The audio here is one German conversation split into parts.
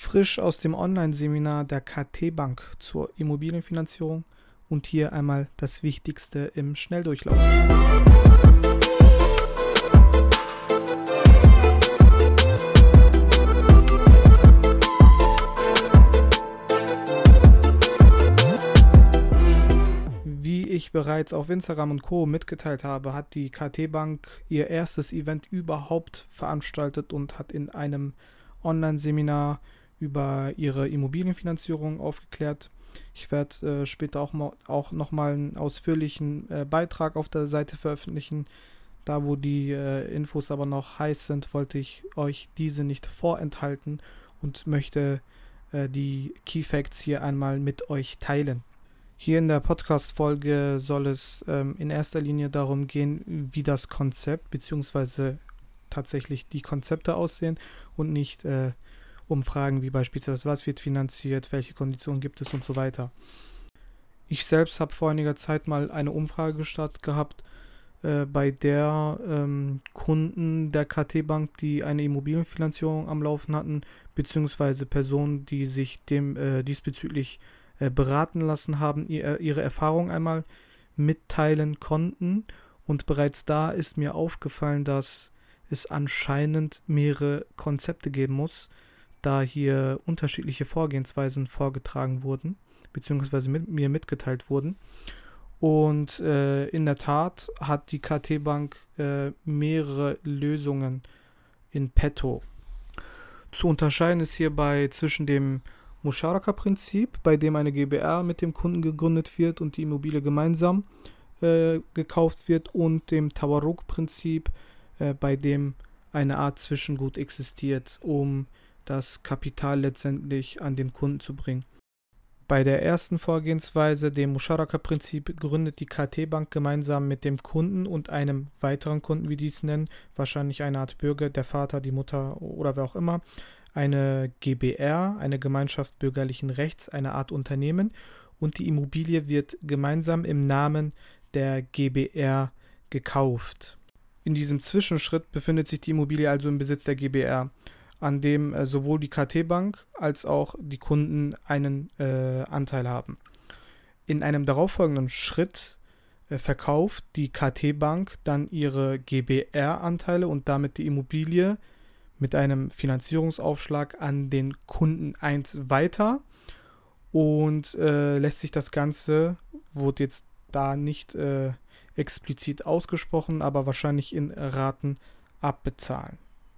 Frisch aus dem Online-Seminar der KT Bank zur Immobilienfinanzierung und hier einmal das Wichtigste im Schnelldurchlauf. Wie ich bereits auf Instagram und Co. mitgeteilt habe, hat die KT Bank ihr erstes Event überhaupt veranstaltet und hat in einem Online-Seminar über ihre Immobilienfinanzierung aufgeklärt. Ich werde später auch nochmal einen ausführlichen Beitrag auf der Seite veröffentlichen. Da wo die Infos aber noch heiß sind, wollte ich euch diese nicht vorenthalten und möchte die Key Facts hier einmal mit euch teilen. Hier in der Podcast-Folge soll es in erster Linie darum gehen, wie das Konzept bzw. tatsächlich die Konzepte aussehen und nicht um Fragen wie beispielsweise, was wird finanziert, welche Konditionen gibt es und so weiter. Ich selbst habe vor einiger Zeit mal eine Umfrage gestartet gehabt, bei der Kunden der KT Bank, die eine Immobilienfinanzierung am Laufen hatten, beziehungsweise Personen, die sich diesbezüglich beraten lassen haben, ihre Erfahrung einmal mitteilen konnten. Und bereits da ist mir aufgefallen, dass es anscheinend mehrere Konzepte geben muss, da hier unterschiedliche Vorgehensweisen vorgetragen wurden, beziehungsweise mir mitgeteilt wurden. Und in der Tat hat die KT Bank mehrere Lösungen in petto. Zu unterscheiden ist hierbei zwischen dem Musharaka-Prinzip, bei dem eine GbR mit dem Kunden gegründet wird und die Immobilie gemeinsam gekauft wird, und dem Tawarruk-Prinzip, bei dem eine Art Zwischengut existiert, um das Kapital letztendlich an den Kunden zu bringen. Bei der ersten Vorgehensweise, dem Musharaka-Prinzip, gründet die KT Bank gemeinsam mit dem Kunden und einem weiteren Kunden, wie die es nennen, wahrscheinlich eine Art Bürger, der Vater, die Mutter oder wer auch immer, eine GbR, eine Gemeinschaft bürgerlichen Rechts, eine Art Unternehmen, und die Immobilie wird gemeinsam im Namen der GbR gekauft. In diesem Zwischenschritt befindet sich die Immobilie also im Besitz der GbR, an dem sowohl die KT Bank als auch die Kunden einen Anteil haben. In einem darauffolgenden Schritt verkauft die KT Bank dann ihre GbR-Anteile und damit die Immobilie mit einem Finanzierungsaufschlag an den Kunden 1 weiter und lässt sich das Ganze, wurde jetzt da nicht explizit ausgesprochen, aber wahrscheinlich in Raten abbezahlen.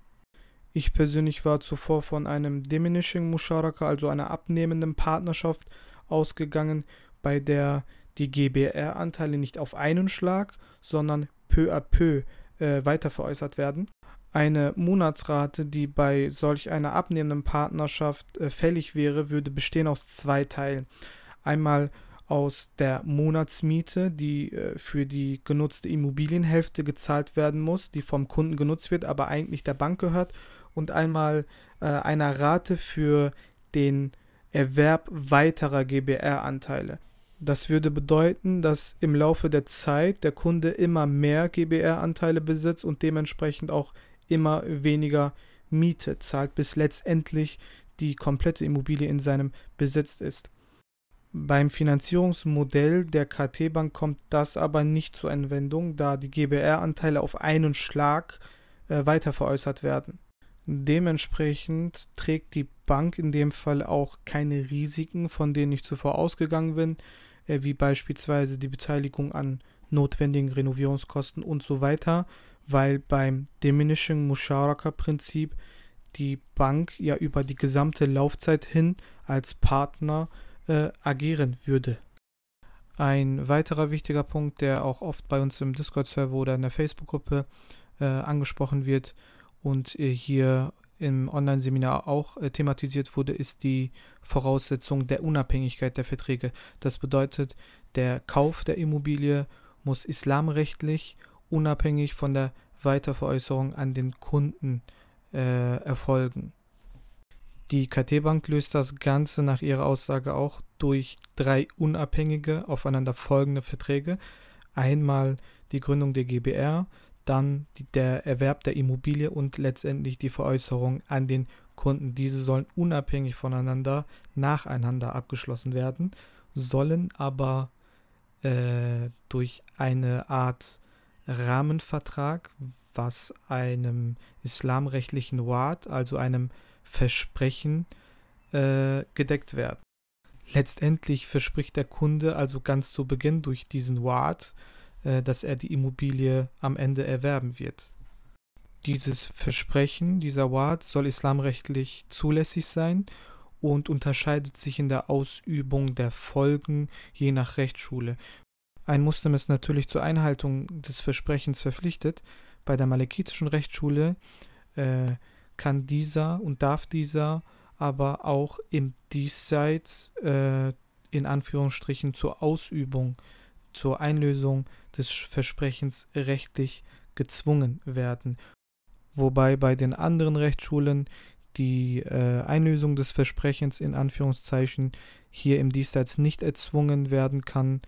Ich persönlich war zuvor von einem Diminishing Musharaka, also einer abnehmenden Partnerschaft, ausgegangen, bei der die GbR-Anteile nicht auf einen Schlag, sondern peu à peu weiter veräußert werden. Eine Monatsrate, die bei solch einer abnehmenden Partnerschaft fällig wäre, würde bestehen aus 2 Teilen. Einmal aus der Monatsmiete, die für die genutzte Immobilienhälfte gezahlt werden muss, die vom Kunden genutzt wird, aber eigentlich der Bank gehört, und einmal einer Rate für den Erwerb weiterer GbR-Anteile. Das würde bedeuten, dass im Laufe der Zeit der Kunde immer mehr GbR-Anteile besitzt und dementsprechend auch immer weniger Miete zahlt, bis letztendlich die komplette Immobilie in seinem Besitz ist. Beim Finanzierungsmodell der KT Bank kommt das aber nicht zur Anwendung, da die GbR-Anteile auf einen Schlag weiter veräußert werden. Dementsprechend trägt die Bank in dem Fall auch keine Risiken, von denen ich zuvor ausgegangen bin, wie beispielsweise die Beteiligung an notwendigen Renovierungskosten und so weiter, weil beim Diminishing Musharaka-Prinzip die Bank ja über die gesamte Laufzeit hin als Partner agieren würde. Ein weiterer wichtiger Punkt, der auch oft bei uns im Discord-Server oder in der Facebook-Gruppe angesprochen wird und hier im Online-Seminar auch thematisiert wurde, ist die Voraussetzung der Unabhängigkeit der Verträge. Das bedeutet, der Kauf der Immobilie muss islamrechtlich unabhängig von der Weiterveräußerung an den Kunden erfolgen. Die KT Bank löst das Ganze nach ihrer Aussage auch durch 3 unabhängige, aufeinander folgende Verträge. Einmal die Gründung der GbR, dann der Erwerb der Immobilie und letztendlich die Veräußerung an den Kunden. Diese sollen unabhängig voneinander nacheinander abgeschlossen werden, sollen aber durch eine Art Rahmenvertrag, was einem islamrechtlichen Wa'd, also einem Versprechen, gedeckt werden. Letztendlich verspricht der Kunde also ganz zu Beginn durch diesen Wa'd, dass er die Immobilie am Ende erwerben wird. Dieses Versprechen, dieser Wa'd, soll islamrechtlich zulässig sein und unterscheidet sich in der Ausübung der Folgen je nach Rechtsschule. Ein Muslim ist natürlich zur Einhaltung des Versprechens verpflichtet. Bei der malikitischen Rechtsschule kann dieser und darf dieser aber auch im Diesseits in Anführungsstrichen zur Ausübung, zur Einlösung des Versprechens rechtlich gezwungen werden. Wobei bei den anderen Rechtsschulen die Einlösung des Versprechens in Anführungszeichen hier im Diesseits nicht erzwungen werden kann,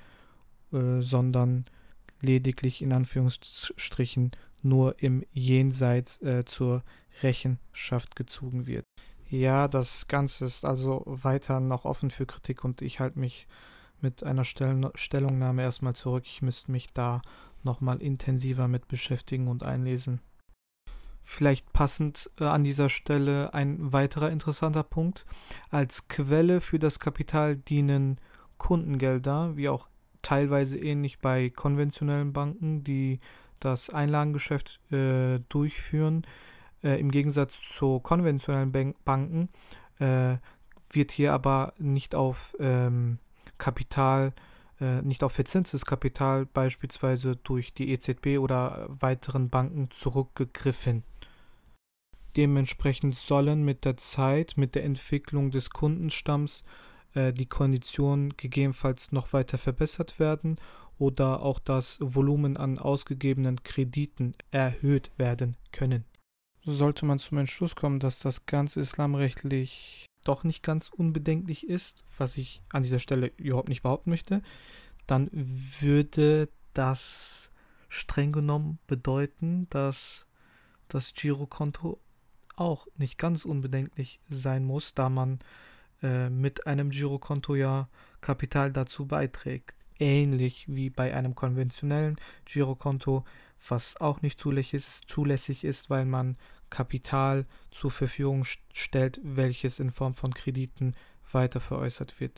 sondern lediglich in Anführungsstrichen nur im Jenseits zur Rechenschaft gezogen wird. Ja, das Ganze ist also weiter noch offen für Kritik und ich halte mich mit einer Stellungnahme erstmal zurück. Ich müsste mich da nochmal intensiver mit beschäftigen und einlesen. Vielleicht passend an dieser Stelle ein weiterer interessanter Punkt. Als Quelle für das Kapital dienen Kundengelder, wie auch teilweise ähnlich bei konventionellen Banken, die das Einlagengeschäft durchführen. Im Gegensatz zu konventionellen Banken wird hier aber nicht auf Kapital, nicht auf verzinstes Kapital beispielsweise durch die EZB oder weiteren Banken zurückgegriffen. Dementsprechend sollen mit der Zeit, mit der Entwicklung des Kundenstamms die Konditionen gegebenenfalls noch weiter verbessert werden oder auch das Volumen an ausgegebenen Krediten erhöht werden können. So sollte man zum Entschluss kommen, dass das Ganze islamrechtlich doch nicht ganz unbedenklich ist, was ich an dieser Stelle überhaupt nicht behaupten möchte, dann würde das streng genommen bedeuten, dass das Girokonto auch nicht ganz unbedenklich sein muss, da man mit einem Girokonto ja Kapital dazu beiträgt. Ähnlich wie bei einem konventionellen Girokonto, was auch nicht zulässig ist, weil man Kapital zur Verfügung stellt, welches in Form von Krediten weiter veräußert wird.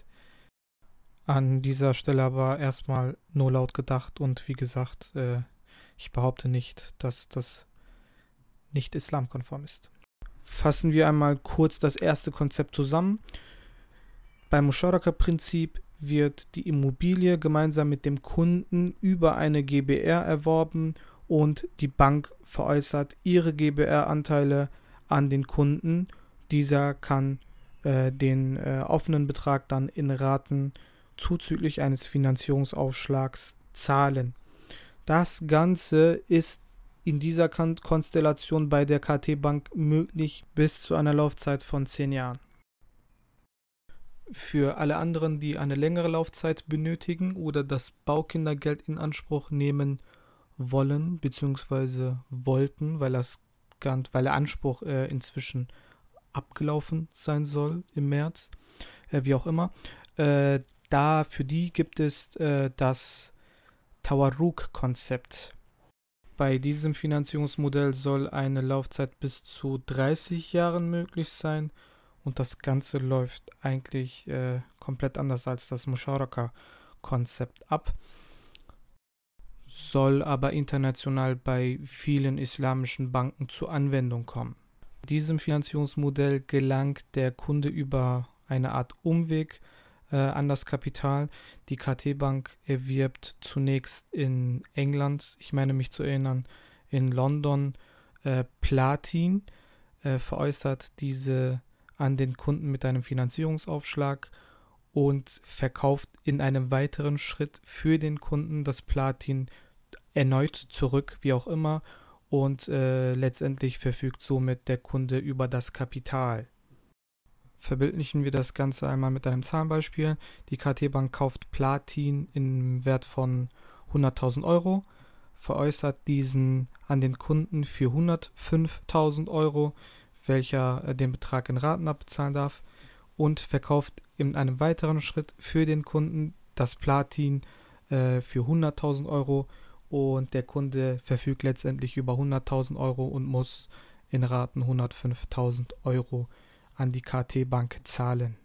An dieser Stelle aber erstmal nur laut gedacht und wie gesagt, ich behaupte nicht, dass das nicht islamkonform ist. Fassen wir einmal kurz das erste Konzept zusammen. Beim Musharaka-Prinzip wird die Immobilie gemeinsam mit dem Kunden über eine GbR erworben und die Bank veräußert ihre GbR-Anteile an den Kunden. Dieser kann den offenen Betrag dann in Raten zuzüglich eines Finanzierungsaufschlags zahlen. Das Ganze ist in dieser Konstellation bei der KT Bank möglich bis zu einer Laufzeit von 10 Jahren. Für alle anderen, die eine längere Laufzeit benötigen oder das Baukindergeld in Anspruch nehmen wollen bzw. wollten, weil der Anspruch inzwischen abgelaufen sein soll im März, wie auch immer, für die gibt es das Tawarruk-Konzept. Bei diesem Finanzierungsmodell soll eine Laufzeit bis zu 30 Jahren möglich sein und das Ganze läuft eigentlich komplett anders als das Musharaka-Konzept ab, soll aber international bei vielen islamischen Banken zur Anwendung kommen. In diesem Finanzierungsmodell gelangt der Kunde über eine Art Umweg an das Kapital. Die KT-Bank erwirbt zunächst in England, ich meine mich zu erinnern, in London Platin, veräußert diese an den Kunden mit einem Finanzierungsaufschlag und verkauft in einem weiteren Schritt für den Kunden das Platin erneut zurück, wie auch immer, und letztendlich verfügt somit der Kunde über das Kapital. Verbildlichen wir das Ganze einmal mit einem Zahlenbeispiel. Die KT-Bank kauft Platin im Wert von 100.000 Euro, veräußert diesen an den Kunden für 105.000 Euro, welcher den Betrag in Raten abbezahlen darf, und verkauft in einem weiteren Schritt für den Kunden das Platin für 100.000 Euro, und der Kunde verfügt letztendlich über 100.000 Euro und muss in Raten 105.000 Euro an die KT-Bank zahlen.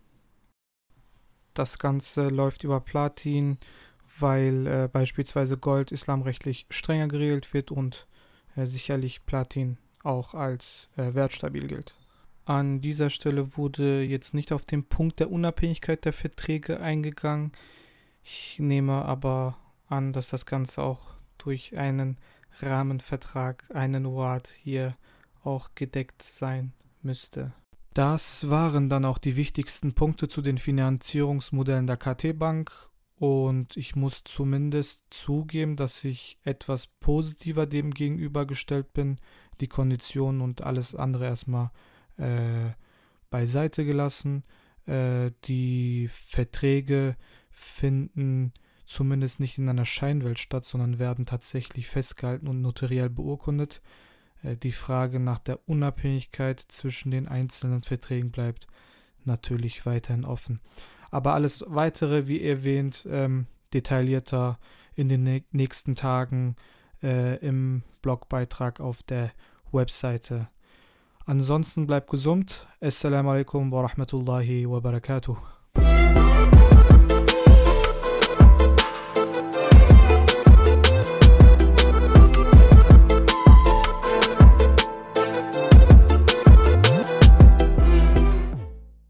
Das Ganze läuft über Platin, weil beispielsweise Gold islamrechtlich strenger geregelt wird und sicherlich Platin auch als wertstabil gilt. An dieser Stelle wurde jetzt nicht auf den Punkt der Unabhängigkeit der Verträge eingegangen. Ich nehme aber an, dass das Ganze auch durch einen Rahmenvertrag, einen Ward hier auch gedeckt sein müsste. Das waren dann auch die wichtigsten Punkte zu den Finanzierungsmodellen der KT-Bank, und ich muss zumindest zugeben, dass ich etwas positiver dem gegenübergestellt bin. Die Konditionen und alles andere erstmal beiseite gelassen. Die Verträge finden zumindest nicht in einer Scheinwelt statt, sondern werden tatsächlich festgehalten und notariell beurkundet. Die Frage nach der Unabhängigkeit zwischen den einzelnen Verträgen bleibt natürlich weiterhin offen. Aber alles Weitere, wie erwähnt, detaillierter in den nächsten Tagen im Blogbeitrag auf der Webseite. Ansonsten bleibt gesund. Assalamu alaikum wa rahmatullahi wa barakatuh.